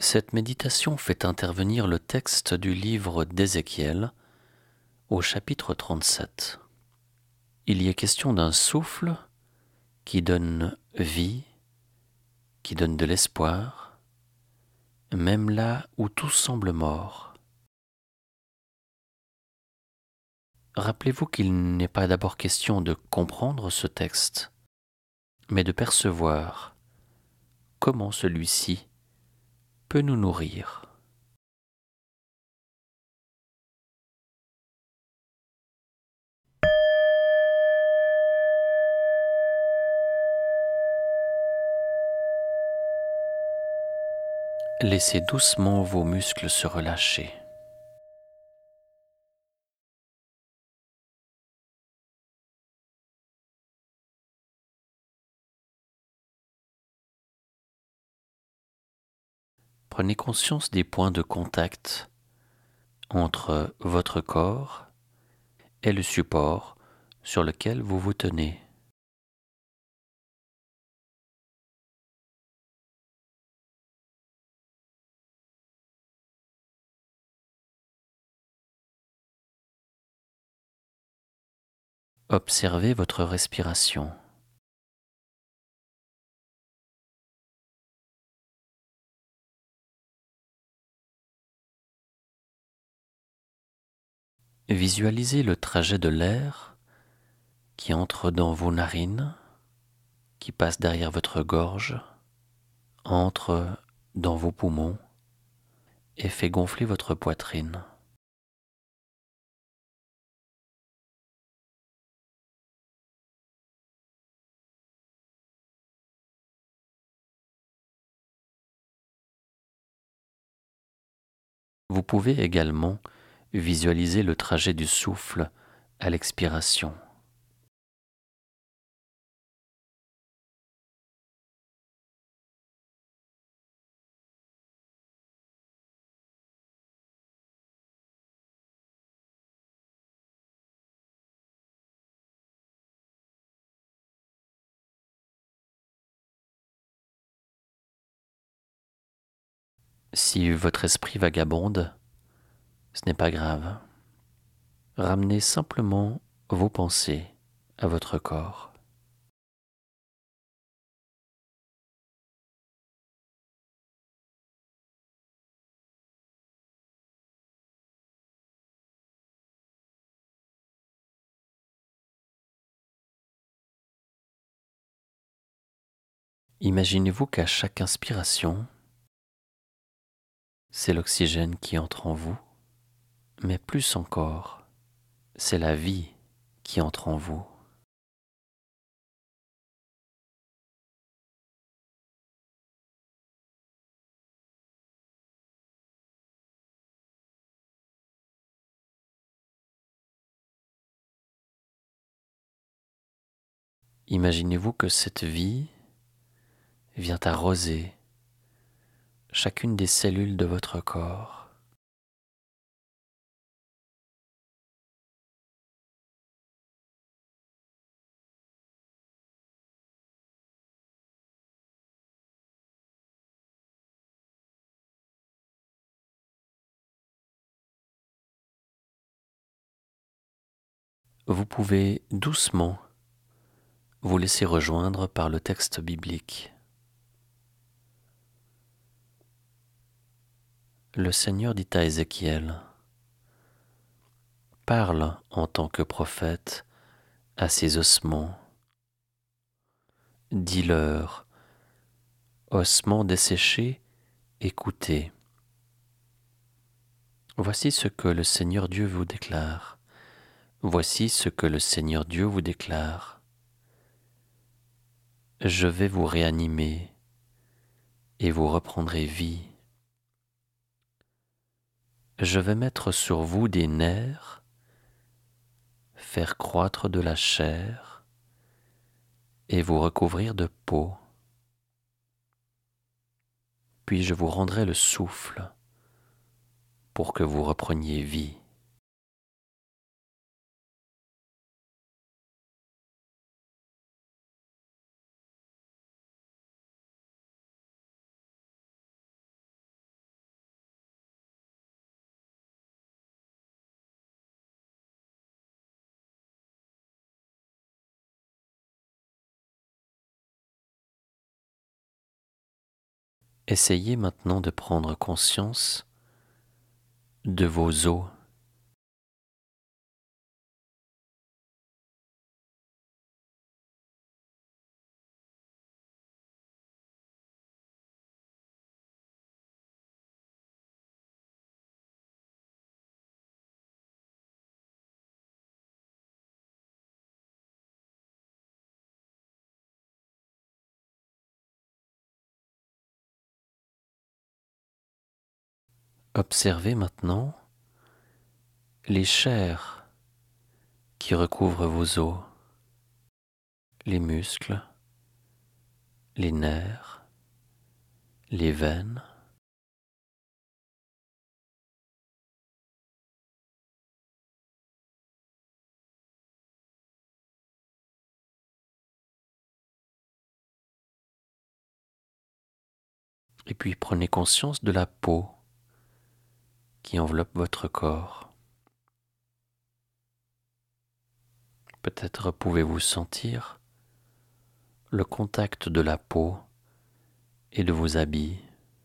Cette méditation fait intervenir le texte du livre d'Ézéchiel au chapitre 37. Il y est question d'un souffle qui donne vie, qui donne de l'espoir, même là où tout semble mort. Rappelez-vous qu'il n'est pas d'abord question de comprendre ce texte, mais de percevoir comment celui-ci peut nous nourrir. Laissez doucement vos muscles se relâcher. Prenez conscience des points de contact entre votre corps et le support sur lequel vous vous tenez. Observez votre respiration. Visualisez le trajet de l'air qui entre dans vos narines, qui passe derrière votre gorge, entre dans vos poumons et fait gonfler votre poitrine. Vous pouvez également visualiser le trajet du souffle à l'expiration. Si votre esprit vagabonde, ce n'est pas grave. Ramenez simplement vos pensées à votre corps. Imaginez-vous qu'à chaque inspiration, c'est l'oxygène qui entre en vous, mais plus encore, c'est la vie qui entre en vous. Imaginez-vous que cette vie vient arroser chacune des cellules de votre corps. Vous pouvez doucement vous laisser rejoindre par le texte biblique. Le Seigneur dit à Ézéchiel: « Parle en tant que prophète à ces ossements. Dis-leur: ossements desséchés, écoutez. Voici ce que le Seigneur Dieu vous déclare. Voici ce que le Seigneur Dieu vous déclare. Je vais vous réanimer et vous reprendrez vie. Je vais mettre sur vous des nerfs, faire croître de la chair et vous recouvrir de peau. Puis je vous rendrai le souffle pour que vous repreniez vie. » Essayez maintenant de prendre conscience de vos os. Observez maintenant les chairs qui recouvrent vos os, les muscles, les nerfs, les veines. Et puis prenez conscience de la peau qui enveloppe votre corps. Peut-être pouvez-vous sentir le contact de la peau et de vos habits.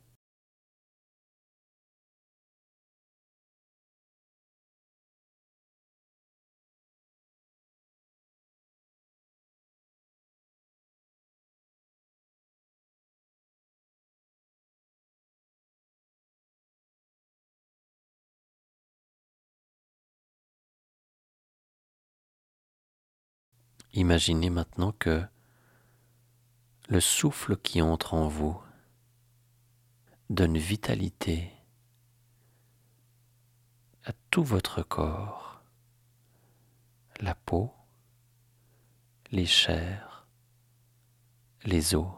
Imaginez maintenant que le souffle qui entre en vous donne vitalité à tout votre corps, la peau, les chairs, les os.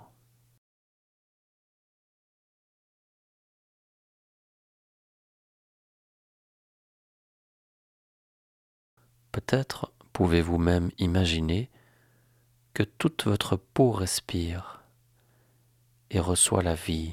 Peut-être pouvez-vous même imaginer que toute votre peau respire et reçoit la vie.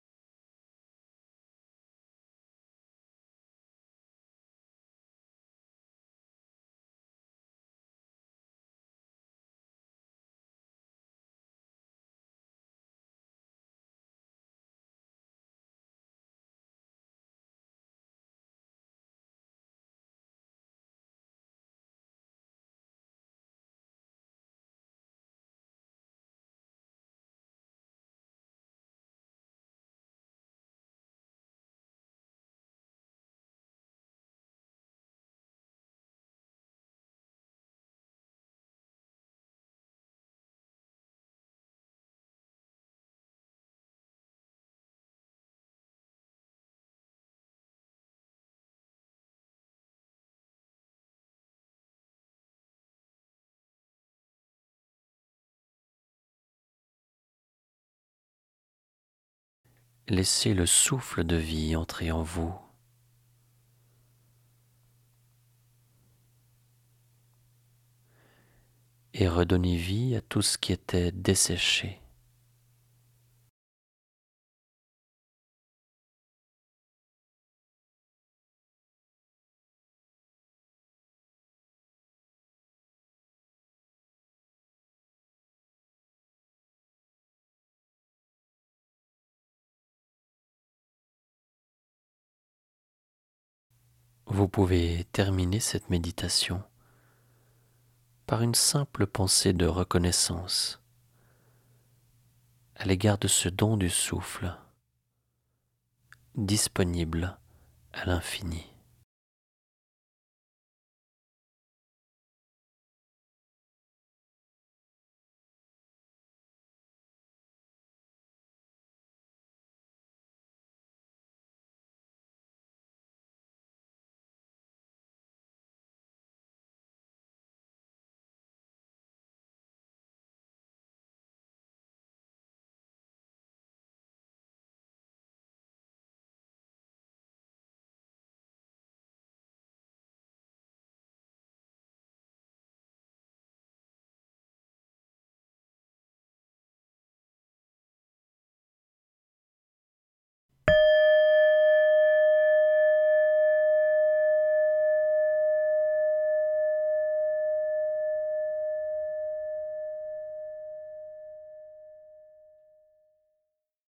Laissez le souffle de vie entrer en vous. Et redonnez vie à tout ce qui était desséché. Vous pouvez terminer cette méditation par une simple pensée de reconnaissance à l'égard de ce don du souffle, disponible à l'infini.